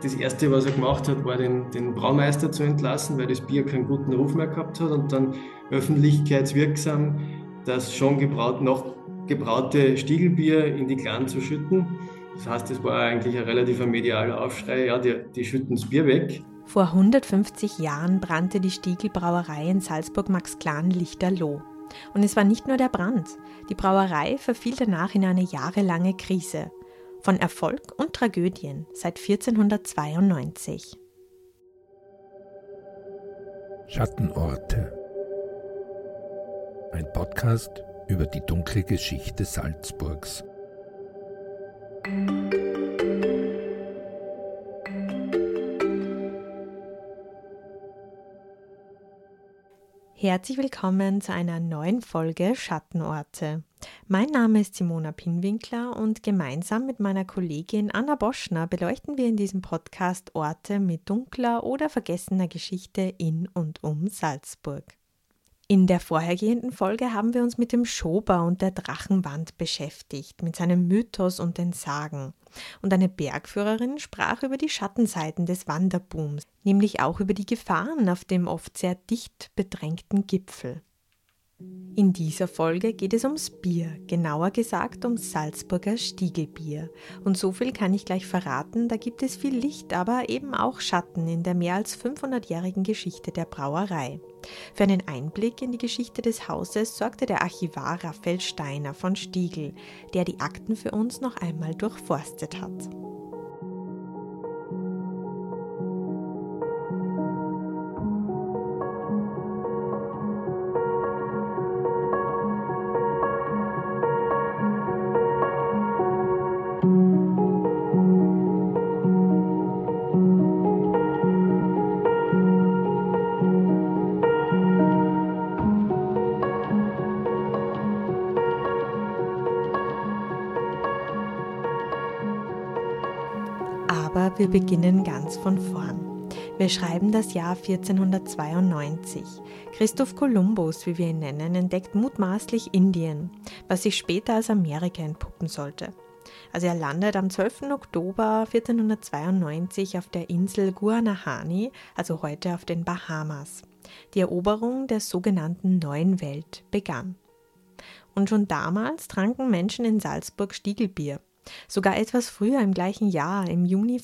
das Erste, was er gemacht hat, war den Braumeister zu entlassen, weil das Bier keinen guten Ruf mehr gehabt hat und dann öffentlichkeitswirksam das schon noch gebraute Stiegelbier in die Glan zu schütten. Das heißt, es war eigentlich ein relativer medialer Aufschrei, ja, die schütten das Bier weg. Vor 150 Jahren brannte die Stiegl-Brauerei in Salzburg-Maxglan lichterloh. Und es war nicht nur der Brand. Die Brauerei verfiel danach in eine jahrelange Krise. Von Erfolg und Tragödien seit 1492. Schattenorte. Ein Podcast über die dunkle Geschichte Salzburgs. Herzlich willkommen zu einer neuen Folge Schattenorte. Mein Name ist Simona Pinwinkler und gemeinsam mit meiner Kollegin Anna Boschner beleuchten wir in diesem Podcast Orte mit dunkler oder vergessener Geschichte in und um Salzburg. In der vorhergehenden Folge haben wir uns mit dem Schober und der Drachenwand beschäftigt, mit seinem Mythos und den Sagen. Und eine Bergführerin sprach über die Schattenseiten des Wanderbooms, nämlich auch über die Gefahren auf dem oft sehr dicht bedrängten Gipfel. In dieser Folge geht es ums Bier, genauer gesagt ums Salzburger Stiegelbier. Und so viel kann ich gleich verraten, da gibt es viel Licht, aber eben auch Schatten in der mehr als 500-jährigen Geschichte der Brauerei. Für einen Einblick in die Geschichte des Hauses sorgte der Archivar Raphael Steiner von Stiegl, der die Akten für uns noch einmal durchforstet hat. Aber wir beginnen ganz von vorn. Wir schreiben das Jahr 1492. Christoph Kolumbus, wie wir ihn nennen, entdeckt mutmaßlich Indien, was sich später als Amerika entpuppen sollte. Also er landet am 12. Oktober 1492 auf der Insel Guanahani, also heute auf den Bahamas. Die Eroberung der sogenannten Neuen Welt begann. Und schon damals tranken Menschen in Salzburg Stiegelbier. Sogar etwas früher im gleichen Jahr, im Juni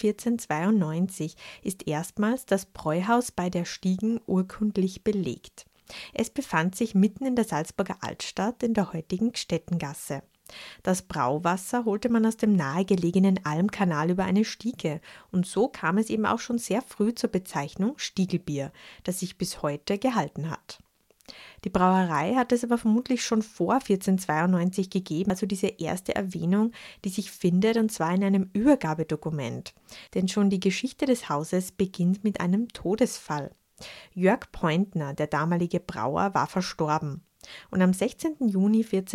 1492, ist erstmals das Bräuhaus bei der Stiegen urkundlich belegt. Es befand sich mitten in der Salzburger Altstadt in der heutigen Gstettengasse. Das Brauwasser holte man aus dem nahegelegenen Almkanal über eine Stiege und so kam es eben auch schon sehr früh zur Bezeichnung Stiegelbier, das sich bis heute gehalten hat. Die Brauerei hat es aber vermutlich schon vor 1492 gegeben, also diese erste Erwähnung, die sich findet, und zwar in einem Übergabedokument. Denn schon die Geschichte des Hauses beginnt mit einem Todesfall. Jörg Pointner, der damalige Brauer, war verstorben. Und am 16. Juni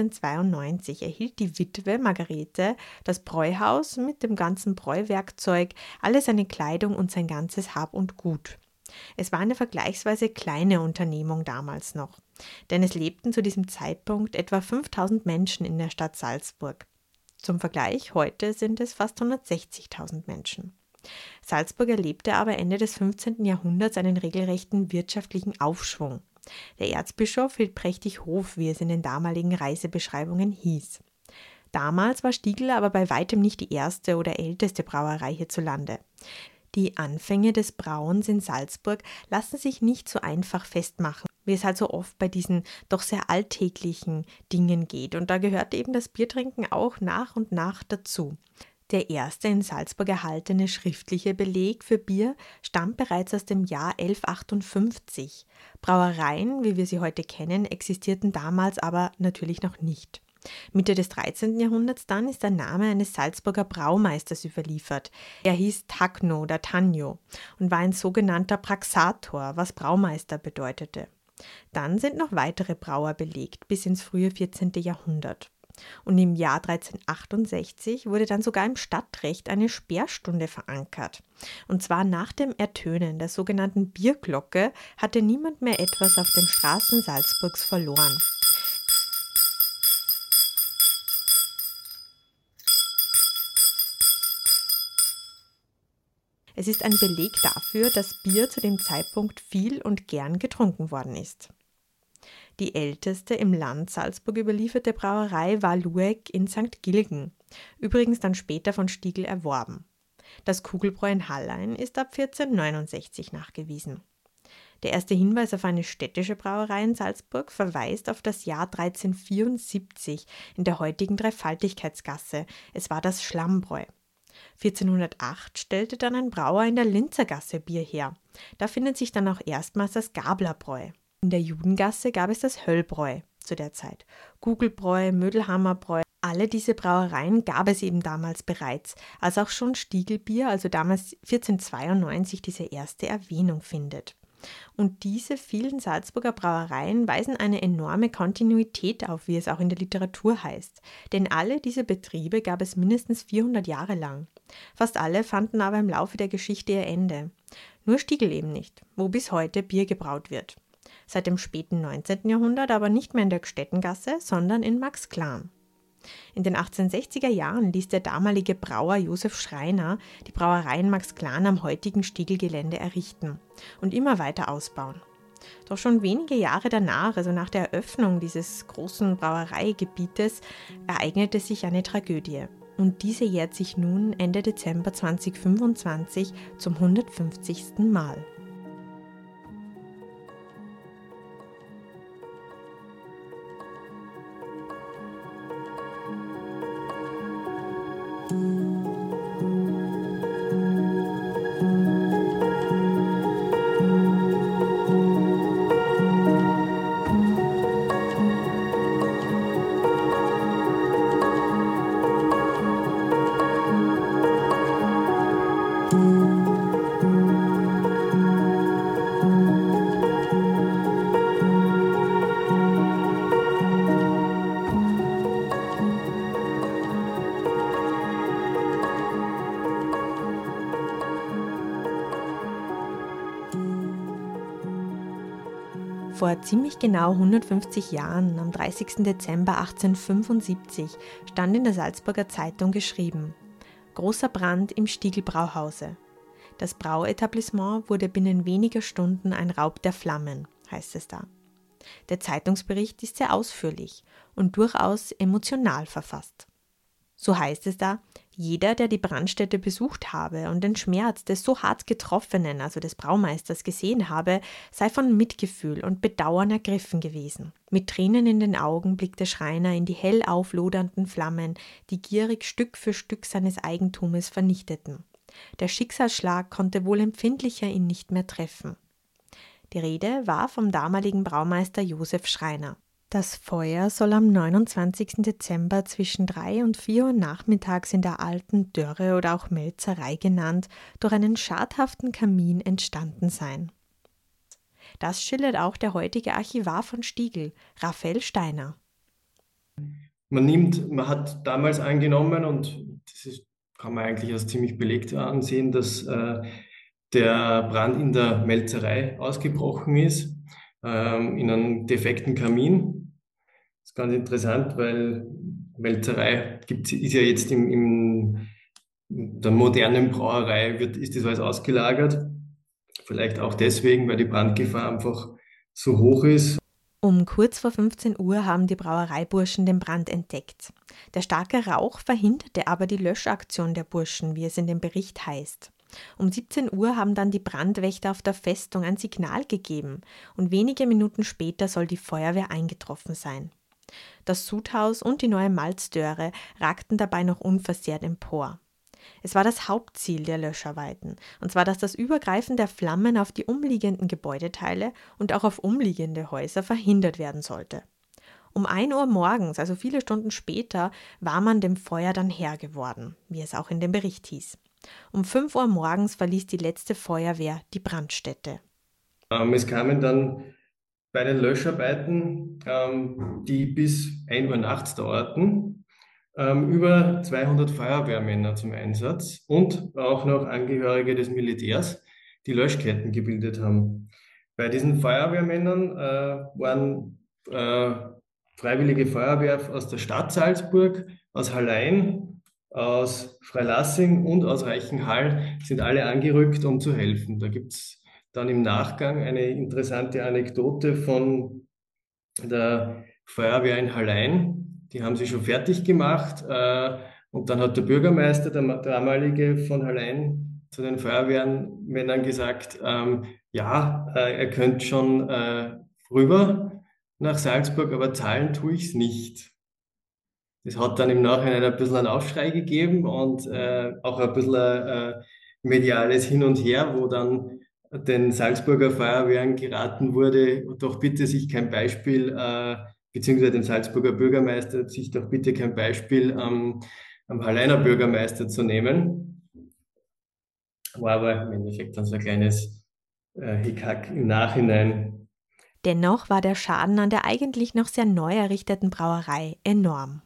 1492 erhielt die Witwe Margarete das Bräuhaus mit dem ganzen Bräuwerkzeug, alle seine Kleidung und sein ganzes Hab und Gut. Es war eine vergleichsweise kleine Unternehmung damals noch, denn es lebten zu diesem Zeitpunkt etwa 5000 Menschen in der Stadt Salzburg. Zum Vergleich, heute sind es fast 160.000 Menschen. Salzburg erlebte aber Ende des 15. Jahrhunderts einen regelrechten wirtschaftlichen Aufschwung. Der Erzbischof hielt prächtig Hof, wie es in den damaligen Reisebeschreibungen hieß. Damals war Stiegl aber bei weitem nicht die erste oder älteste Brauerei hierzulande. Die Anfänge des Brauens in Salzburg lassen sich nicht so einfach festmachen, wie es halt so oft bei diesen doch sehr alltäglichen Dingen geht. Und da gehört eben das Biertrinken auch nach und nach dazu. Der erste in Salzburg erhaltene schriftliche Beleg für Bier stammt bereits aus dem Jahr 1158. Brauereien, wie wir sie heute kennen, existierten damals aber natürlich noch nicht. Mitte des 13. Jahrhunderts dann ist der Name eines Salzburger Braumeisters überliefert. Er hieß Tagno oder Tagno und war ein sogenannter Praxator, was Braumeister bedeutete. Dann sind noch weitere Brauer belegt, bis ins frühe 14. Jahrhundert. Und im Jahr 1368 wurde dann sogar im Stadtrecht eine Sperrstunde verankert. Und zwar nach dem Ertönen der sogenannten Bierglocke hatte niemand mehr etwas auf den Straßen Salzburgs verloren. Es ist ein Beleg dafür, dass Bier zu dem Zeitpunkt viel und gern getrunken worden ist. Die älteste im Land Salzburg überlieferte Brauerei war Lueck in St. Gilgen, übrigens dann später von Stiegl erworben. Das Kugelbräu in Hallein ist ab 1469 nachgewiesen. Der erste Hinweis auf eine städtische Brauerei in Salzburg verweist auf das Jahr 1374 in der heutigen Dreifaltigkeitsgasse. Es war das Schlammbräu. 1408 stellte dann ein Brauer in der Linzergasse Bier her. Da findet sich dann auch erstmals das Gablerbräu. In der Judengasse gab es das Höllbräu zu der Zeit. Gugelbräu, Mödelhammerbräu, alle diese Brauereien gab es eben damals bereits, als auch schon Stiegelbier, also damals 1492, diese erste Erwähnung findet. Und diese vielen Salzburger Brauereien weisen eine enorme Kontinuität auf, wie es auch in der Literatur heißt. Denn alle diese Betriebe gab es mindestens 400 Jahre lang. Fast alle fanden aber im Laufe der Geschichte ihr Ende. Nur Stiegl eben nicht, wo bis heute Bier gebraut wird. Seit dem späten 19. Jahrhundert aber nicht mehr in der Gstettengasse, sondern in Maxglan. In den 1860er Jahren ließ der damalige Brauer Josef Schreiner die Brauerei in Maxglan am heutigen Stieglgelände errichten und immer weiter ausbauen. Doch schon wenige Jahre danach, also nach der Eröffnung dieses großen Brauereigebietes, ereignete sich eine Tragödie. Und diese jährt sich nun Ende Dezember 2025 zum 150. Mal. Vor ziemlich genau 150 Jahren, am 30. Dezember 1875, stand in der Salzburger Zeitung geschrieben: Großer Brand im Stieglbrauhause. Das Brauetablissement wurde binnen weniger Stunden ein Raub der Flammen, heißt es da. Der Zeitungsbericht ist sehr ausführlich und durchaus emotional verfasst. So heißt es da: Jeder, der die Brandstätte besucht habe und den Schmerz des so hart Getroffenen, also des Braumeisters, gesehen habe, sei von Mitgefühl und Bedauern ergriffen gewesen. Mit Tränen in den Augen blickte Schreiner in die hell auflodernden Flammen, die gierig Stück für Stück seines Eigentumes vernichteten. Der Schicksalsschlag konnte wohl empfindlicher ihn nicht mehr treffen. Die Rede war vom damaligen Braumeister Josef Schreiner. Das Feuer soll am 29. Dezember zwischen 3 und 4 Uhr nachmittags in der alten Dörre oder auch Melzerei genannt, durch einen schadhaften Kamin entstanden sein. Das schildert auch der heutige Archivar von Stiegl, Raphael Steiner. Man hat damals angenommen, und kann man eigentlich als ziemlich belegt ansehen, dass der Brand in der Melzerei ausgebrochen ist, in einem defekten Kamin. Das ist ganz interessant, weil Melzerei ist ja jetzt in der modernen Brauerei, ist das alles ausgelagert. Vielleicht auch deswegen, weil die Brandgefahr einfach so hoch ist. Um kurz vor 15 Uhr haben die Brauereiburschen den Brand entdeckt. Der starke Rauch verhinderte aber die Löschaktion der Burschen, wie es in dem Bericht heißt. Um 17 Uhr haben dann die Brandwächter auf der Festung ein Signal gegeben und wenige Minuten später soll die Feuerwehr eingetroffen sein. Das Sudhaus und die neue Malzdörre ragten dabei noch unversehrt empor. Es war das Hauptziel der Löscharbeiten, und zwar, dass das Übergreifen der Flammen auf die umliegenden Gebäudeteile und auch auf umliegende Häuser verhindert werden sollte. Um 1 Uhr morgens, also viele Stunden später, war man dem Feuer dann Herr geworden, wie es auch in dem Bericht hieß. Um 5 Uhr morgens verließ die letzte Feuerwehr die Brandstätte. Es kamen dann bei den Löscharbeiten, die bis 1 Uhr nachts dauerten, über 200 Feuerwehrmänner zum Einsatz und auch noch Angehörige des Militärs, die Löschketten gebildet haben. Bei diesen Feuerwehrmännern waren Freiwillige Feuerwehr aus der Stadt Salzburg, aus Hallein, aus Freilassing und aus Reichenhall sind alle angerückt, um zu helfen. Da gibt es dann im Nachgang eine interessante Anekdote von der Feuerwehr in Hallein. Die haben sie schon fertig gemacht. Und dann hat der Bürgermeister, der damalige von Hallein, zu den Feuerwehrmännern gesagt, ja, er könnte schon rüber nach Salzburg, aber zahlen tue ich es nicht. Das hat dann im Nachhinein ein bisschen einen Aufschrei gegeben und auch ein bisschen mediales Hin und Her, wo dann den Salzburger Feuerwehren geraten wurde, doch bitte sich kein Beispiel, beziehungsweise dem Salzburger Bürgermeister, sich doch bitte kein Beispiel am Halleiner Bürgermeister zu nehmen. War aber im Endeffekt dann so ein kleines Hickhack im Nachhinein. Dennoch war der Schaden an der eigentlich noch sehr neu errichteten Brauerei enorm.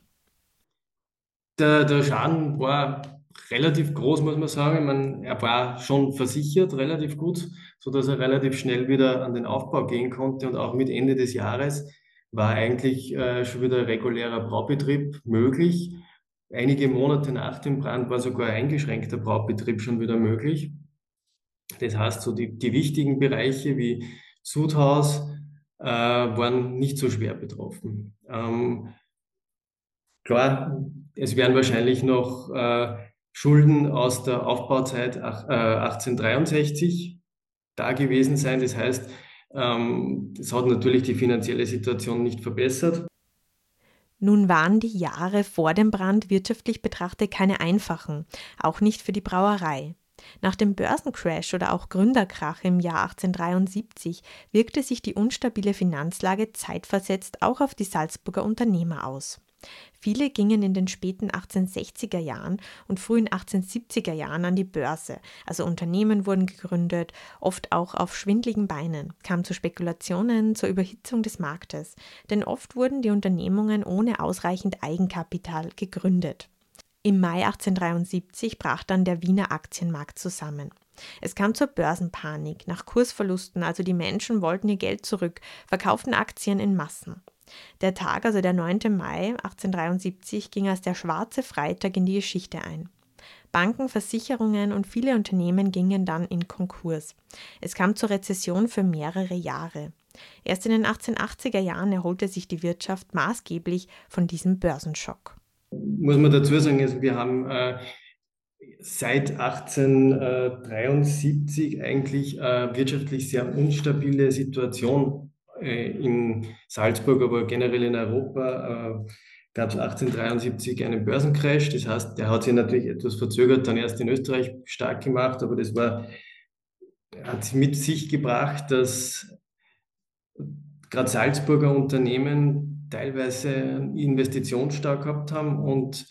Der Schaden war relativ groß, muss man sagen. Ich meine, er war schon versichert, relativ gut, sodass er relativ schnell wieder an den Aufbau gehen konnte. Und auch mit Ende des Jahres war eigentlich schon wieder regulärer Braubetrieb möglich. Einige Monate nach dem Brand war sogar ein eingeschränkter Braubetrieb schon wieder möglich. Das heißt, so die wichtigen Bereiche wie Sudhaus waren nicht so schwer betroffen. Klar, es werden wahrscheinlich noch Schulden aus der Aufbauzeit 1863 da gewesen sein. Das heißt, das hat natürlich die finanzielle Situation nicht verbessert. Nun waren die Jahre vor dem Brand wirtschaftlich betrachtet keine einfachen, auch nicht für die Brauerei. Nach dem Börsencrash oder auch Gründerkrach im Jahr 1873 wirkte sich die unstabile Finanzlage zeitversetzt auch auf die Salzburger Unternehmer aus. Viele gingen in den späten 1860er Jahren und frühen 1870er Jahren an die Börse, also Unternehmen wurden gegründet, oft auch auf schwindligen Beinen, kam zu Spekulationen, zur Überhitzung des Marktes, denn oft wurden die Unternehmungen ohne ausreichend Eigenkapital gegründet. Im Mai 1873 brach dann der Wiener Aktienmarkt zusammen. Es kam zur Börsenpanik, nach Kursverlusten, also die Menschen wollten ihr Geld zurück, verkauften Aktien in Massen. Der Tag, also der 9. Mai 1873, ging als der schwarze Freitag in die Geschichte ein. Banken, Versicherungen und viele Unternehmen gingen dann in Konkurs. Es kam zur Rezession für mehrere Jahre. Erst in den 1880er Jahren erholte sich die Wirtschaft maßgeblich von diesem Börsenschock. Muss man dazu sagen, also wir haben seit 1873 eigentlich wirtschaftlich sehr unstabile Situation in Salzburg, aber generell in Europa. Gab es 1873 einen Börsencrash. Das heißt, der hat sich natürlich etwas verzögert, dann erst in Österreich stark gemacht, aber hat mit sich gebracht, dass gerade Salzburger Unternehmen teilweise einen Investitionsstau gehabt haben und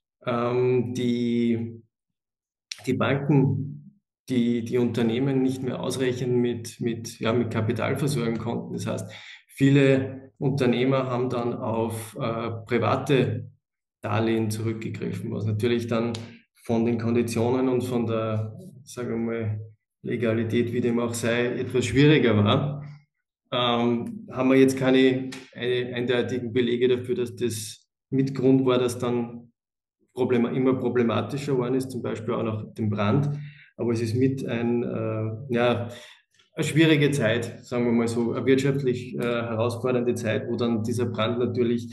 die Banken die Unternehmen nicht mehr ausreichend mit Kapital versorgen konnten. Das heißt, viele Unternehmer haben dann auf private Darlehen zurückgegriffen, was natürlich dann von den Konditionen und von der, sagen wir mal, Legalität, wie dem auch sei, etwas schwieriger war. Haben wir jetzt keine eindeutigen Belege dafür, dass das mit Grund war, dass dann immer problematischer geworden ist, zum Beispiel auch nach dem Brand. Aber es ist eine schwierige Zeit, sagen wir mal so, eine wirtschaftlich herausfordernde Zeit, wo dann dieser Brand natürlich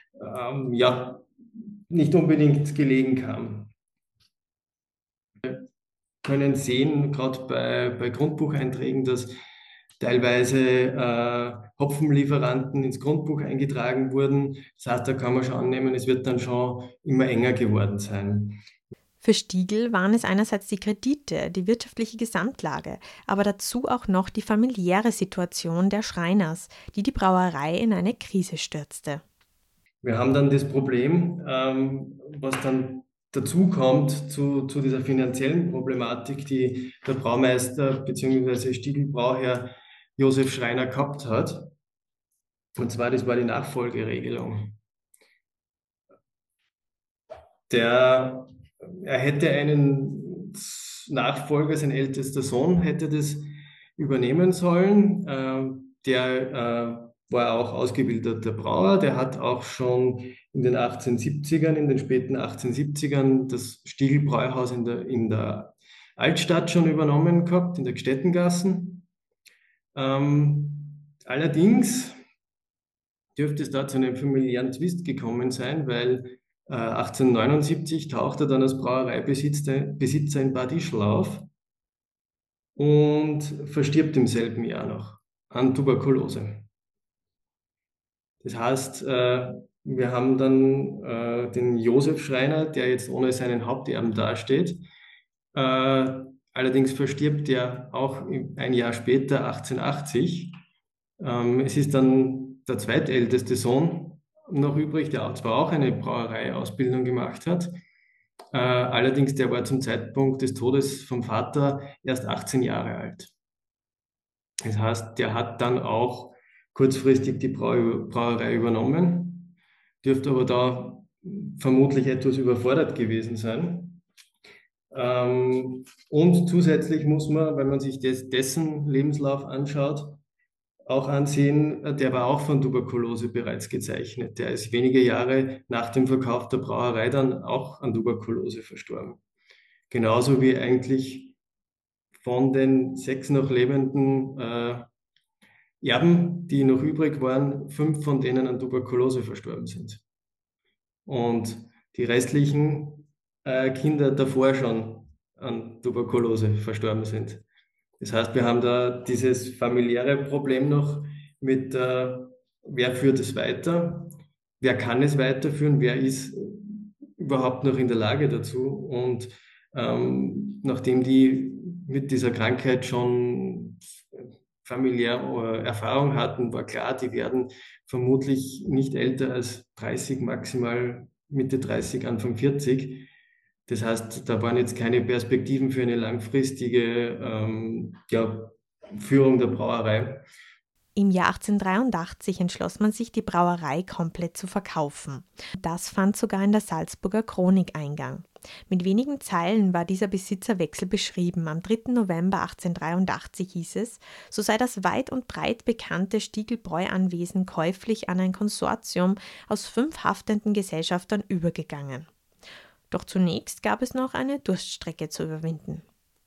nicht unbedingt gelegen kam. Wir können sehen, gerade bei Grundbucheinträgen, dass teilweise Hopfenlieferanten ins Grundbuch eingetragen wurden. Das heißt, da kann man schon annehmen, es wird dann schon immer enger geworden sein. Für Stiegl waren es einerseits die Kredite, die wirtschaftliche Gesamtlage, aber dazu auch noch die familiäre Situation der Schreiners, die die Brauerei in eine Krise stürzte. Wir haben dann das Problem, was dann dazu kommt zu dieser finanziellen Problematik, die der Braumeister bzw. Stiegl-Brauherr Josef Schreiner gehabt hat. Und zwar, das war die Nachfolgeregelung. Er hätte einen Nachfolger, sein ältester Sohn hätte das übernehmen sollen. Der war auch ausgebildeter Brauer. Der hat auch schon in den 1870ern, in den späten 1870ern, das Stieglbräuhaus in der Altstadt schon übernommen gehabt, in der Gstettengassen. Allerdings dürfte es da zu einem familiären Zwist gekommen sein, weil 1879 taucht er dann als Brauereibesitzer in Bad Ischl auf und verstirbt im selben Jahr noch an Tuberkulose. Das heißt, wir haben dann den Josef Schreiner, der jetzt ohne seinen Haupterben dasteht. Allerdings verstirbt er auch ein Jahr später, 1880. Es ist dann der zweitälteste Sohn noch übrig, der zwar auch eine Brauereiausbildung gemacht hat. Allerdings, der war zum Zeitpunkt des Todes vom Vater erst 18 Jahre alt. Das heißt, der hat dann auch kurzfristig die Brauerei übernommen, dürfte aber da vermutlich etwas überfordert gewesen sein. Und zusätzlich muss man, wenn man sich dessen Lebenslauf anschaut, auch ansehen, der war auch von Tuberkulose bereits gezeichnet. Der ist wenige Jahre nach dem Verkauf der Brauerei dann auch an Tuberkulose verstorben. Genauso wie eigentlich von den 6 noch lebenden Erben, die noch übrig waren, 5 von denen an Tuberkulose verstorben sind. Und die restlichen Kinder davor schon an Tuberkulose verstorben sind. Das heißt, wir haben da dieses familiäre Problem noch mit, wer führt es weiter, wer kann es weiterführen, wer ist überhaupt noch in der Lage dazu. Und nachdem die mit dieser Krankheit schon familiär Erfahrung hatten, war klar, die werden vermutlich nicht älter als 30, maximal Mitte 30, Anfang 40. Das heißt, da waren jetzt keine Perspektiven für eine langfristige Führung der Brauerei. Im Jahr 1883 entschloss man sich, die Brauerei komplett zu verkaufen. Das fand sogar in der Salzburger Chronik Eingang. Mit wenigen Zeilen war dieser Besitzerwechsel beschrieben. Am 3. November 1883 hieß es, so sei das weit und breit bekannte Stieglbräu-Anwesen käuflich an ein Konsortium aus 5 haftenden Gesellschaftern übergegangen. Doch zunächst gab es noch eine Durststrecke zu überwinden.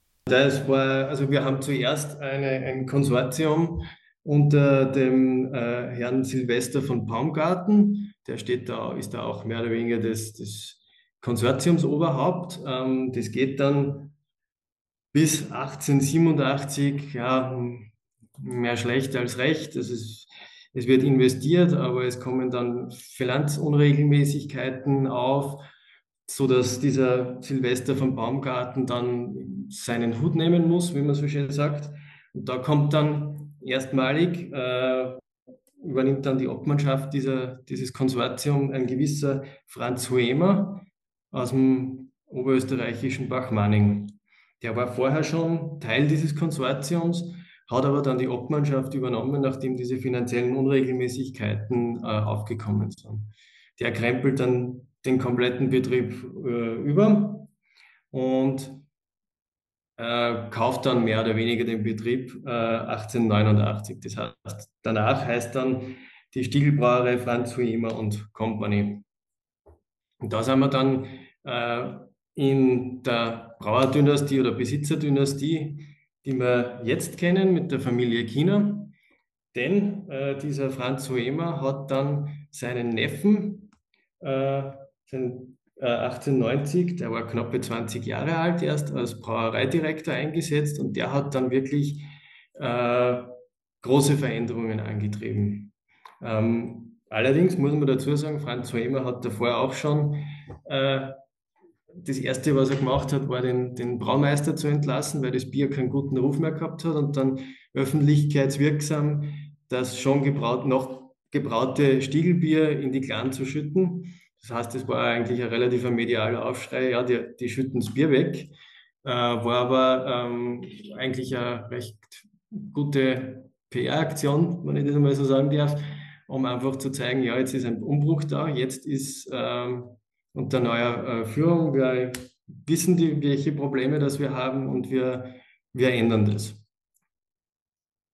Wir haben zuerst ein Konsortium unter dem Herrn Silvester von Baumgarten. Der ist da auch mehr oder weniger des Konsortiumsoberhaupt. Das geht dann bis 1887, ja, mehr schlecht als recht. Es wird investiert, aber es kommen dann Finanzunregelmäßigkeiten auf, so dass dieser Silvester von Baumgarten dann seinen Hut nehmen muss, wie man so schön sagt. Und da kommt dann erstmalig, übernimmt dann die Obmannschaft dieses Konsortium ein gewisser Franz Huemer aus dem oberösterreichischen Bachmanning. Der war vorher schon Teil dieses Konsortiums, hat aber dann die Obmannschaft übernommen, nachdem diese finanziellen Unregelmäßigkeiten aufgekommen sind. Der krempelt dann den kompletten Betrieb über und kauft dann mehr oder weniger den Betrieb 1889. Das heißt, danach heißt dann die Stieglbrauerei Franz Huemer und Company. Und da sind wir dann in der Brauerdynastie oder Besitzerdynastie, die wir jetzt kennen mit der Familie Kiener. Denn dieser Franz Huemer hat dann seinen Neffen, 1890, der war knappe 20 Jahre alt, erst als Brauereidirektor eingesetzt und der hat dann wirklich große Veränderungen angetrieben. Allerdings muss man dazu sagen, Franz Huemer hat davor auch schon das Erste, was er gemacht hat, war den Braumeister zu entlassen, weil das Bier keinen guten Ruf mehr gehabt hat und dann öffentlichkeitswirksam das schon gebraute Stiegelbier in die Glan zu schütten. Das heißt, es war eigentlich ein relativer medialer Aufschrei, ja, die schütten das Bier weg, war aber eigentlich eine recht gute PR-Aktion, wenn ich das mal so sagen darf, um einfach zu zeigen, ja, jetzt ist ein Umbruch da, jetzt ist unter neuer Führung, wir wissen, welche Probleme das wir haben und wir ändern das.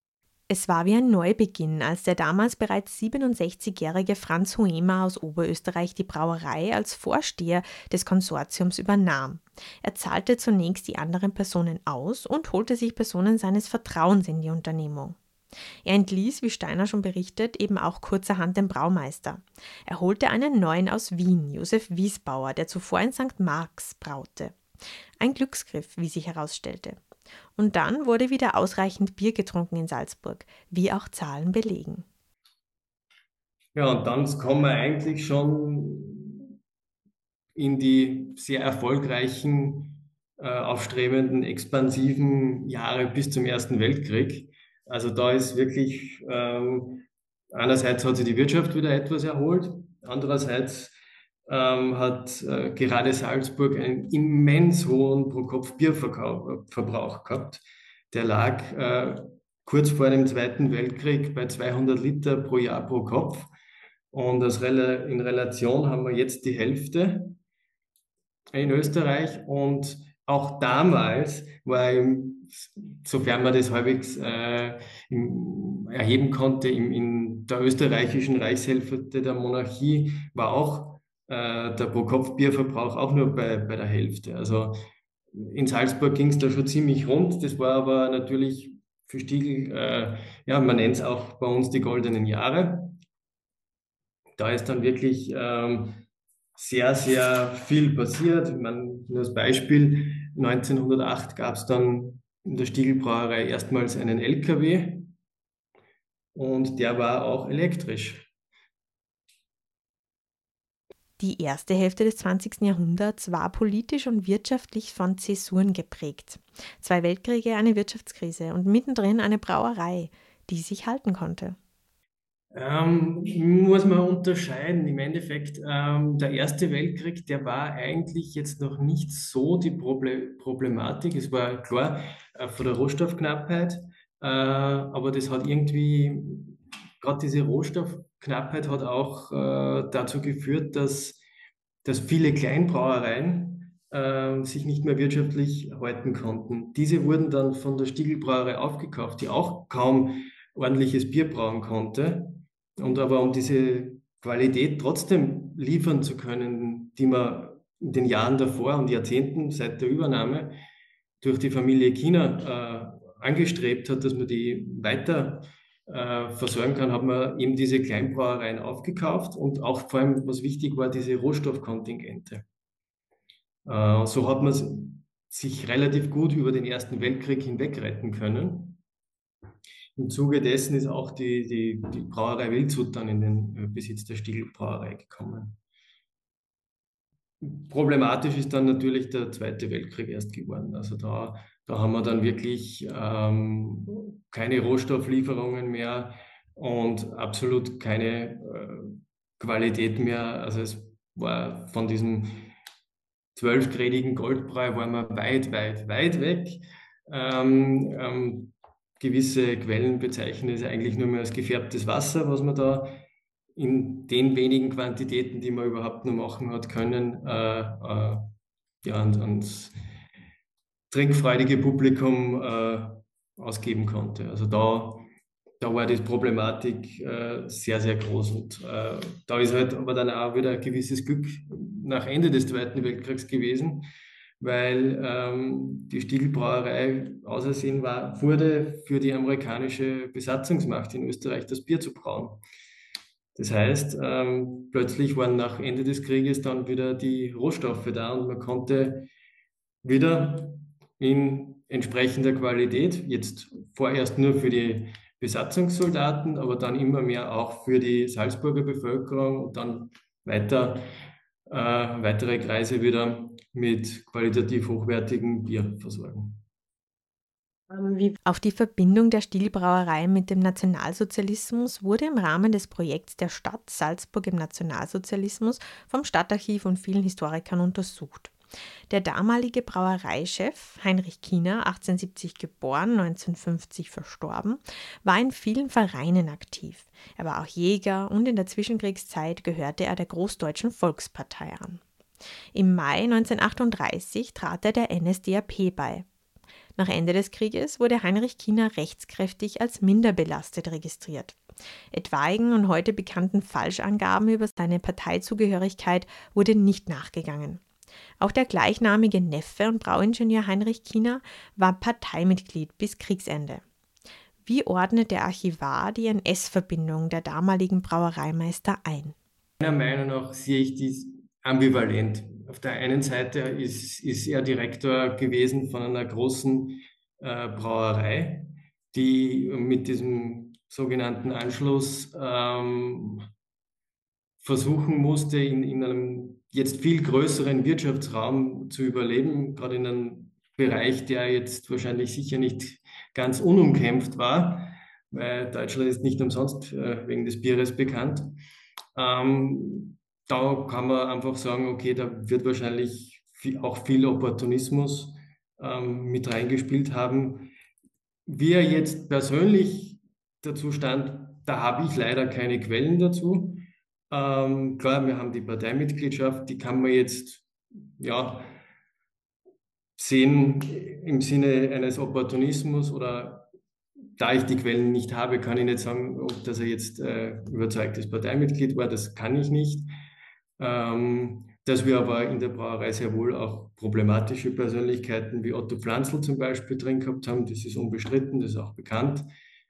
Es war wie ein Neubeginn, als der damals bereits 67-jährige Franz Huemer aus Oberösterreich die Brauerei als Vorsteher des Konsortiums übernahm. Er zahlte zunächst die anderen Personen aus und holte sich Personen seines Vertrauens in die Unternehmung. Er entließ, wie Steiner schon berichtet, eben auch kurzerhand den Braumeister. Er holte einen neuen aus Wien, Josef Wiesbauer, der zuvor in St. Marx braute. Ein Glücksgriff, wie sich herausstellte. Und dann wurde wieder ausreichend Bier getrunken in Salzburg, wie auch Zahlen belegen. Ja, und dann kommen wir eigentlich schon in die sehr erfolgreichen, aufstrebenden, expansiven Jahre bis zum Ersten Weltkrieg. Also da ist wirklich, einerseits hat sich die Wirtschaft wieder etwas erholt, andererseits hat gerade Salzburg einen immens hohen Pro-Kopf-Bierverbrauch gehabt. Der lag kurz vor dem Zweiten Weltkrieg bei 200 Liter pro Jahr pro Kopf. Und in Relation haben wir jetzt die Hälfte in Österreich. Und auch damals war, sofern man das halbwegs erheben konnte, in der österreichischen Reichshälfte der Monarchie war auch der Pro-Kopf-Bierverbrauch auch nur bei der Hälfte. Also in Salzburg ging es da schon ziemlich rund. Das war aber natürlich für Stiegl, ja, man nennt es auch bei uns die goldenen Jahre. Da ist dann wirklich sehr, sehr viel passiert. Ich meine, nur als Beispiel, 1908 gab es dann in der Stiegl-Brauerei erstmals einen LKW und der war auch elektrisch. Die erste Hälfte des 20. Jahrhunderts war politisch und wirtschaftlich von Zäsuren geprägt. 2 Weltkriege, eine Wirtschaftskrise und mittendrin eine Brauerei, die sich halten konnte. Muss man unterscheiden. Im Endeffekt, der Erste Weltkrieg, der war eigentlich jetzt noch nicht so die Problematik. Es war klar von der Rohstoffknappheit, aber das hat irgendwie, gerade diese Rohstoffknappheit hat auch dazu geführt, dass viele Kleinbrauereien sich nicht mehr wirtschaftlich halten konnten. Diese wurden dann von der Stiegl-Brauerei aufgekauft, die auch kaum ordentliches Bier brauen konnte. Und aber um diese Qualität trotzdem liefern zu können, die man in den Jahren davor und Jahrzehnten seit der Übernahme durch die Familie China angestrebt hat, dass man die weiter versorgen kann, hat man eben diese Kleinbrauereien aufgekauft und auch vor allem, was wichtig war, diese Rohstoffkontingente. So hat man sich relativ gut über den Ersten Weltkrieg hinweg retten können. Im Zuge dessen ist auch die Brauerei Wildshut dann in den Besitz der Stiegl-Brauerei gekommen. Problematisch ist dann natürlich der Zweite Weltkrieg erst geworden. Also da haben wir dann wirklich keine Rohstofflieferungen mehr und absolut keine Qualität mehr. Also es war von diesem 12-gradigen Goldbräu waren wir weit, weit, weit weg. Gewisse Quellen bezeichnen es eigentlich nur mehr als gefärbtes Wasser, was man da in den wenigen Quantitäten, die man überhaupt nur machen hat können, ja, ans trinkfreudige Publikum ausgeben konnte. Also da war die Problematik sehr, sehr groß. Und da ist halt aber dann auch wieder ein gewisses Glück nach Ende des Zweiten Weltkriegs gewesen, weil die Stiegl-Brauerei ausersehen wurde, für die amerikanische Besatzungsmacht in Österreich das Bier zu brauen. Das heißt, plötzlich waren nach Ende des Krieges dann wieder die Rohstoffe da und man konnte wieder in entsprechender Qualität, jetzt vorerst nur für die Besatzungssoldaten, aber dann immer mehr auch für die Salzburger Bevölkerung und dann weitere Kreise wieder mit qualitativ hochwertigem Bier versorgen. Auf die Verbindung der Stiegl-Brauerei mit dem Nationalsozialismus wurde im Rahmen des Projekts der Stadt Salzburg im Nationalsozialismus vom Stadtarchiv und vielen Historikern untersucht. Der damalige Brauereichef, Heinrich Kiener, 1870 geboren, 1950 verstorben, war in vielen Vereinen aktiv. Er war auch Jäger und in der Zwischenkriegszeit gehörte er der Großdeutschen Volkspartei an. Im Mai 1938 trat er der NSDAP bei. Nach Ende des Krieges wurde Heinrich Kiener rechtskräftig als minder belastet registriert. Etwaigen und heute bekannten Falschangaben über seine Parteizugehörigkeit wurde nicht nachgegangen. Auch der gleichnamige Neffe und Brauingenieur Heinrich Kiener war Parteimitglied bis Kriegsende. Wie ordnet der Archivar die NS-Verbindung der damaligen Brauereimeister ein? Meiner Meinung nach sehe ich dies ambivalent. Auf der einen Seite ist er Direktor gewesen von einer großen Brauerei, die mit diesem sogenannten Anschluss versuchen musste, in einem jetzt viel größeren Wirtschaftsraum zu überleben, gerade in einem Bereich, der jetzt wahrscheinlich sicher nicht ganz unumkämpft war, weil Deutschland ist nicht umsonst wegen des Bieres bekannt. Da kann man einfach sagen, okay, da wird wahrscheinlich auch viel Opportunismus mit reingespielt haben. Wie er jetzt persönlich dazu stand, da habe ich leider keine Quellen dazu. Klar, wir haben die Parteimitgliedschaft, die kann man jetzt ja sehen im Sinne eines Opportunismus, oder da ich die Quellen nicht habe, kann ich nicht sagen, dass er jetzt überzeugtes Parteimitglied war, das kann ich nicht. Dass wir aber in der Brauerei sehr wohl auch problematische Persönlichkeiten wie Otto Pflanzl zum Beispiel drin gehabt haben, das ist unbestritten, das ist auch bekannt.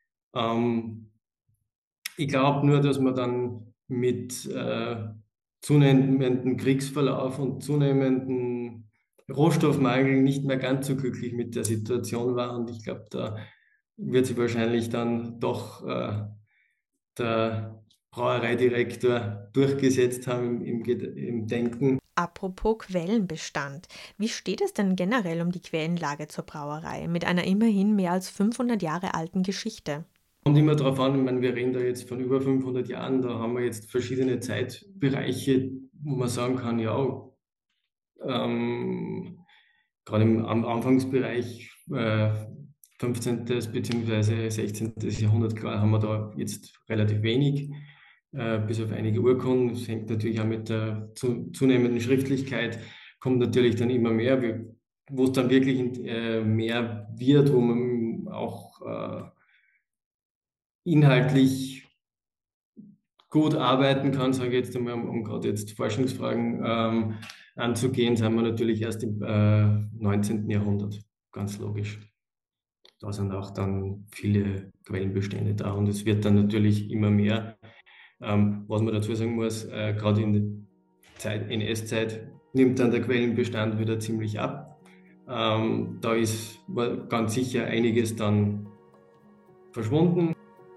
Ich glaube nur, dass man dann mit zunehmendem Kriegsverlauf und zunehmendem Rohstoffmangel nicht mehr ganz so glücklich mit der Situation war. Und ich glaube, da wird sich wahrscheinlich dann doch der Brauereidirektor durchgesetzt haben im Denken. Apropos Quellenbestand. Wie steht es denn generell um die Quellenlage zur Brauerei mit einer immerhin mehr als 500 Jahre alten Geschichte? Kommt immer darauf an, ich meine, wir reden da jetzt von über 500 Jahren, da haben wir jetzt verschiedene Zeitbereiche, wo man sagen kann, ja, gerade am Anfangsbereich 15. bzw. 16. Jahrhundert, klar, haben wir da jetzt relativ wenig, bis auf einige Urkunden. Das hängt natürlich auch mit der zunehmenden Schriftlichkeit, kommt natürlich dann immer mehr, wo es dann wirklich mehr wird, wo man auch inhaltlich gut arbeiten kann, sage ich jetzt einmal, um gerade jetzt Forschungsfragen anzugehen, sind wir natürlich erst im 19. Jahrhundert, ganz logisch. Da sind auch dann viele Quellenbestände da und es wird dann natürlich immer mehr. Was man dazu sagen muss, gerade in der NS-Zeit nimmt dann der Quellenbestand wieder ziemlich ab. Da ist ganz sicher einiges dann verschwunden.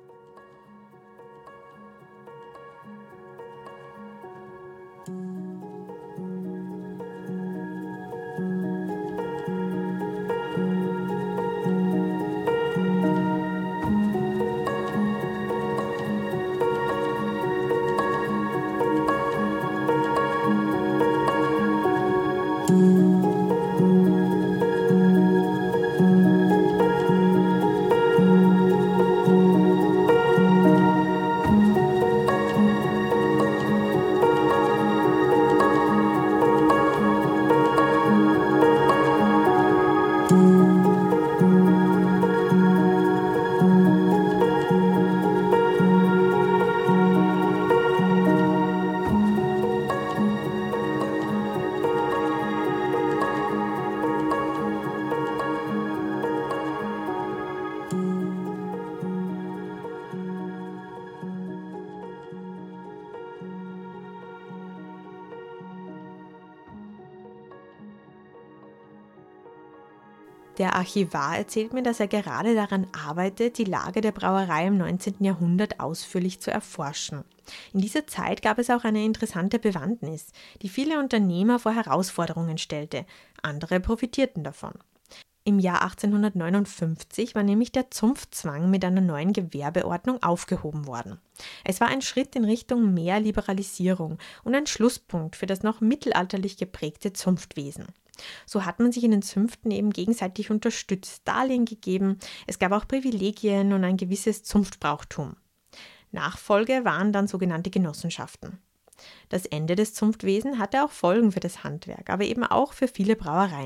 Der Archivar erzählt mir, dass er gerade daran arbeitet, die Lage der Brauerei im 19. Jahrhundert ausführlich zu erforschen. In dieser Zeit gab es auch eine interessante Bewandtnis, die viele Unternehmer vor Herausforderungen stellte. Andere profitierten davon. Im Jahr 1859 war nämlich der Zunftzwang mit einer neuen Gewerbeordnung aufgehoben worden. Es war ein Schritt in Richtung mehr Liberalisierung und ein Schlusspunkt für das noch mittelalterlich geprägte Zunftwesen. So hat man sich in den Zünften eben gegenseitig unterstützt, Darlehen gegeben, es gab auch Privilegien und ein gewisses Zunftbrauchtum. Nachfolge waren dann sogenannte Genossenschaften. Das Ende des Zunftwesens hatte auch Folgen für das Handwerk, aber eben auch für viele Brauereien.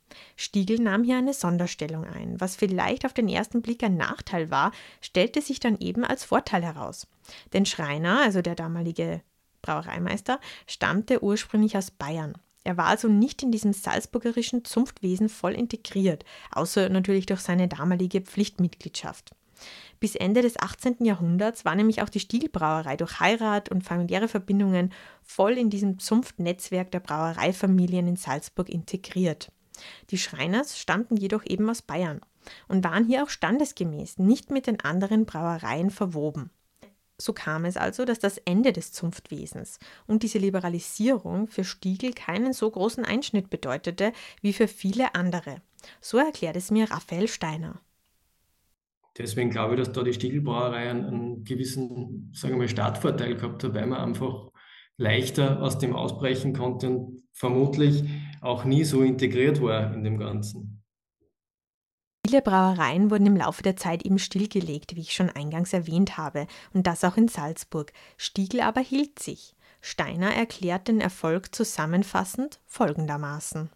Stiegl nahm hier eine Sonderstellung ein. Was vielleicht auf den ersten Blick ein Nachteil war, stellte sich dann eben als Vorteil heraus. Denn Schreiner, also der damalige Brauereimeister, stammte ursprünglich aus Bayern. Er war also nicht in diesem salzburgerischen Zunftwesen voll integriert, außer natürlich durch seine damalige Pflichtmitgliedschaft. Bis Ende des 18. Jahrhunderts war nämlich auch die Stiegl-Brauerei durch Heirat und familiäre Verbindungen voll in diesem Zunftnetzwerk der Brauereifamilien in Salzburg integriert. Die Schreiners stammten jedoch eben aus Bayern und waren hier auch standesgemäß nicht mit den anderen Brauereien verwoben. So kam es also, dass das Ende des Zunftwesens und diese Liberalisierung für Stiegl keinen so großen Einschnitt bedeutete wie für viele andere. So erklärt es mir Raphael Steiner. Deswegen glaube ich, dass da die Stiegl-Brauerei einen gewissen, sagen wir mal, Startvorteil gehabt hat, weil man einfach leichter aus dem ausbrechen konnte und vermutlich auch nie so integriert war in dem Ganzen. Viele Brauereien wurden im Laufe der Zeit eben stillgelegt, wie ich schon eingangs erwähnt habe, und das auch in Salzburg. Stiegl aber hielt sich. Steiner erklärt den Erfolg zusammenfassend folgendermaßen.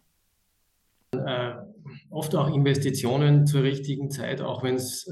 Oft auch Investitionen zur richtigen Zeit, auch wenn es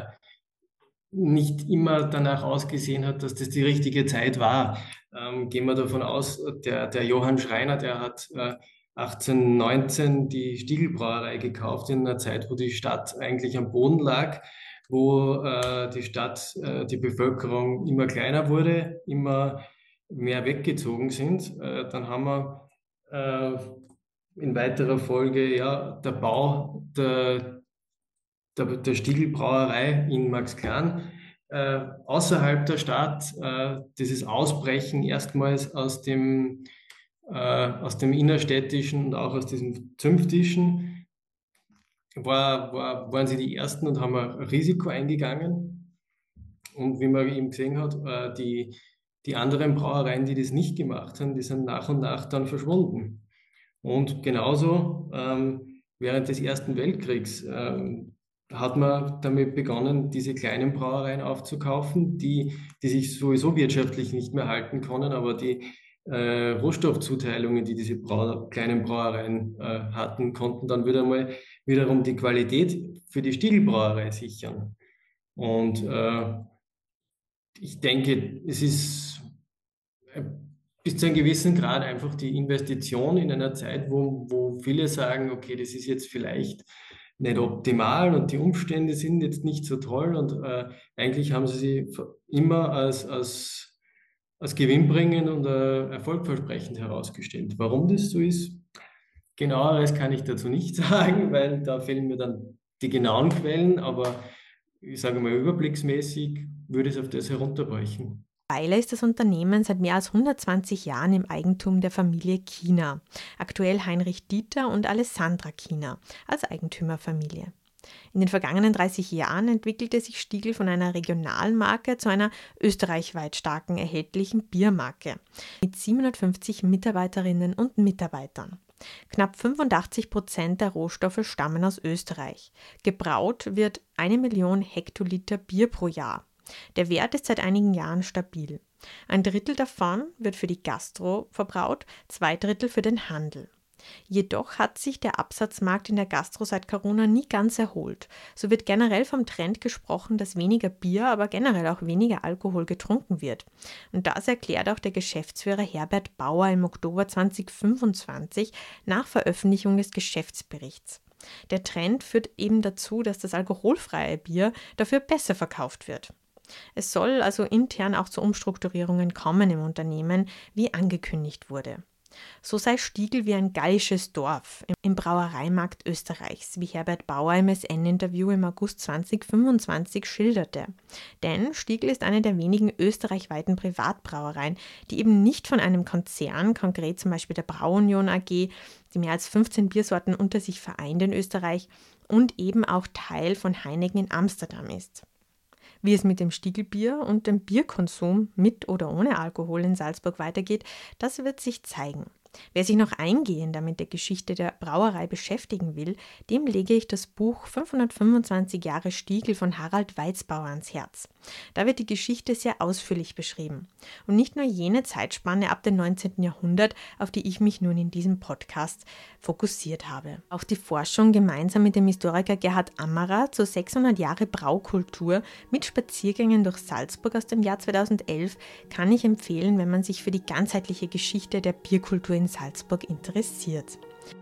nicht immer danach ausgesehen hat, dass das die richtige Zeit war. Gehen wir davon aus, der Johann Schreiner, der hat 1819 die Stiegl-Brauerei gekauft, in einer Zeit, wo die Stadt eigentlich am Boden lag, wo die Stadt, die Bevölkerung immer kleiner wurde, immer mehr weggezogen sind. Dann haben wir in weiterer Folge ja der Bau der Stiegl-Brauerei in Maxklan außerhalb der Stadt, dieses Ausbrechen erstmals aus dem innerstädtischen und auch aus diesem zünftischen, waren sie die Ersten und haben ein Risiko eingegangen. Und wie man eben gesehen hat, die anderen Brauereien, die das nicht gemacht haben, die sind nach und nach dann verschwunden. Und genauso während des Ersten Weltkriegs hat man damit begonnen, diese kleinen Brauereien aufzukaufen, die sich sowieso wirtschaftlich nicht mehr halten können, aber die Rohstoffzuteilungen, die diese kleinen Brauereien hatten, konnten dann wiederum die Qualität für die Stiegl-Brauerei sichern. Und ich denke, es ist bis zu einem gewissen Grad einfach die Investition in einer Zeit, wo viele sagen, okay, das ist jetzt vielleicht nicht optimal und die Umstände sind jetzt nicht so toll und eigentlich haben sie sie immer als gewinnbringend und erfolgversprechend herausgestellt. Warum das so ist, genaueres kann ich dazu nicht sagen, weil da fehlen mir dann die genauen Quellen, aber ich sage mal überblicksmäßig würde ich es auf das herunterbrechen. Mittlerweile ist das Unternehmen seit mehr als 120 Jahren im Eigentum der Familie Kiener, aktuell Heinrich Dieter und Alessandra Kiener als Eigentümerfamilie. In den vergangenen 30 Jahren entwickelte sich Stiegl von einer regionalen Marke zu einer österreichweit starken erhältlichen Biermarke mit 750 Mitarbeiterinnen und Mitarbeitern. Knapp 85% der Rohstoffe stammen aus Österreich. Gebraut wird 1 Million Hektoliter Bier pro Jahr. Der Wert ist seit einigen Jahren stabil. 1/3 davon wird für die Gastro verbraut, 2/3 für den Handel. Jedoch hat sich der Absatzmarkt in der Gastro seit Corona nie ganz erholt. So wird generell vom Trend gesprochen, dass weniger Bier, aber generell auch weniger Alkohol getrunken wird. Und das erklärt auch der Geschäftsführer Herbert Bauer im Oktober 2025 nach Veröffentlichung des Geschäftsberichts. Der Trend führt eben dazu, dass das alkoholfreie Bier dafür besser verkauft wird. Es soll also intern auch zu Umstrukturierungen kommen im Unternehmen, wie angekündigt wurde. So sei Stiegl wie ein gallisches Dorf im Brauereimarkt Österreichs, wie Herbert Bauer im SN-Interview im August 2025 schilderte. Denn Stiegl ist eine der wenigen österreichweiten Privatbrauereien, die eben nicht von einem Konzern, konkret zum Beispiel der Brauunion AG, die mehr als 15 Biersorten unter sich vereint in Österreich und eben auch Teil von Heineken in Amsterdam ist. Wie es mit dem Stieglbier und dem Bierkonsum mit oder ohne Alkohol in Salzburg weitergeht, das wird sich zeigen. Wer sich noch eingehender mit der Geschichte der Brauerei beschäftigen will, dem lege ich das Buch 525 Jahre Stiegl von Harald Weizbauer ans Herz. Da wird die Geschichte sehr ausführlich beschrieben. Und nicht nur jene Zeitspanne ab dem 19. Jahrhundert, auf die ich mich nun in diesem Podcast fokussiert habe. Auch die Forschung gemeinsam mit dem Historiker Gerhard Ammerer zur 600 Jahre Braukultur mit Spaziergängen durch Salzburg aus dem Jahr 2011 kann ich empfehlen, wenn man sich für die ganzheitliche Geschichte der Bierkultur in Salzburg interessiert.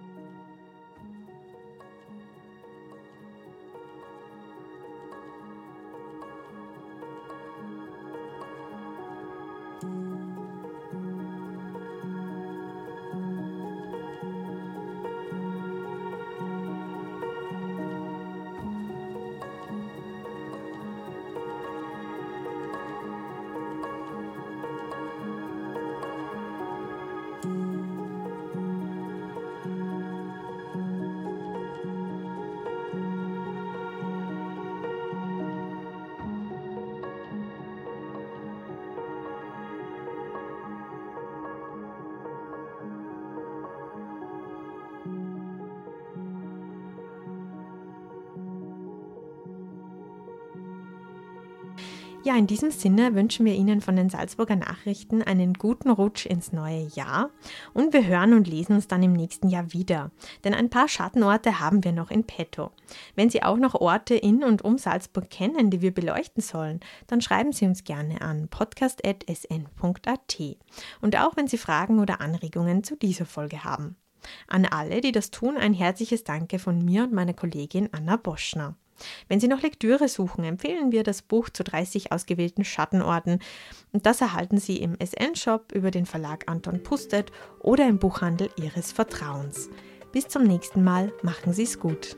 Ja, in diesem Sinne wünschen wir Ihnen von den Salzburger Nachrichten einen guten Rutsch ins neue Jahr und wir hören und lesen uns dann im nächsten Jahr wieder, denn ein paar Schattenorte haben wir noch in petto. Wenn Sie auch noch Orte in und um Salzburg kennen, die wir beleuchten sollen, dann schreiben Sie uns gerne an podcast@sn.at und auch wenn Sie Fragen oder Anregungen zu dieser Folge haben. An alle, die das tun, ein herzliches Danke von mir und meiner Kollegin Anna Boschner. Wenn Sie noch Lektüre suchen, empfehlen wir das Buch zu 30 ausgewählten Schattenorten und das erhalten Sie im SN-Shop über den Verlag Anton Pustet oder im Buchhandel Ihres Vertrauens. Bis zum nächsten Mal, machen Sie es gut.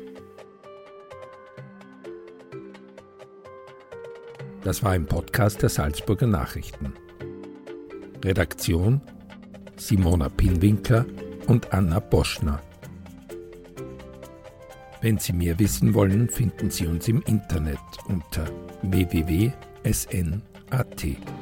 Das war ein Podcast der Salzburger Nachrichten. Redaktion Simona Pinwinkler und Anna Boschner. Wenn Sie mehr wissen wollen, finden Sie uns im Internet unter www.sn.at.